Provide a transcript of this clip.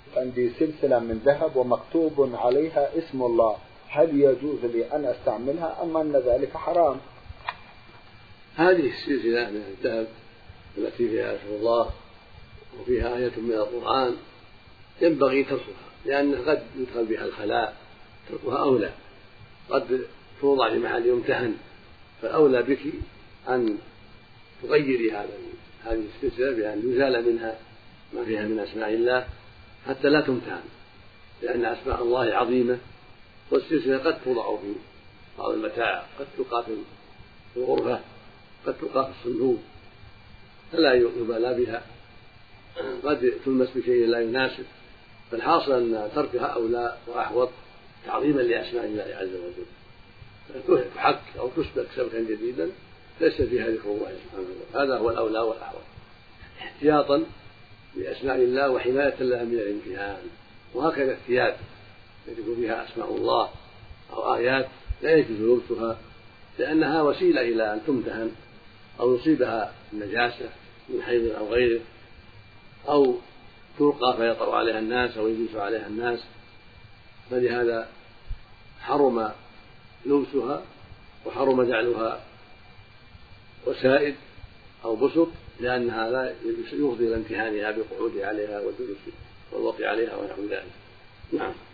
عندي سلسلة من ذهب ومكتوب عليها اسم الله، هل يجوز لي أن أستعملها أم أن ذلك حرام؟ هذه السلسلة من الذهب التي فيها اسم الله وفيها آية من القرآن ينبغي تركها، لأنه قد يدخل بها الخلاء، تركها أولى، قد توضع في محل يمتهن، فالأولى بك أن تغيري هذه السلسلة بأن يزال منها ما فيها من أسماء الله حتى لا تمتهن، لأن أسماء الله عظيمة، والسلسلة قد توضع في بعض المتاع، قد تلقى في الغرفة، قد تلقى في الصندوق فلا يبالى بها، قد تلمس بشيء لا يناسب، فالحاصل أن تركها أولى وأحوط تعظيما لأسماء الله عز وجل، تحك أو تسبك سبكا جديدا ليس فيها ذكر الله سبحانه وتعالى، هذا هو الأولى والأحوط احتياطا لأسماء الله وحماية لها من الامتهان. وهكذا الثياب التي يكون فيها أسماء الله أو آيات لا يجوز لبسها، لأنها وسيلة إلى أن تمتهن أو يصيبها النجاسة من حيض أو غيره، أو تلقى فيطأ عليها الناس أو يجلس عليها الناس، فلهذا حرم لبسها وحرم جعلها وسائد أو بسط، لأنها لا يفضي إلى امتهانها بالقعود عليها والجلوس والوطي عليها ونحو ذلك. نعم.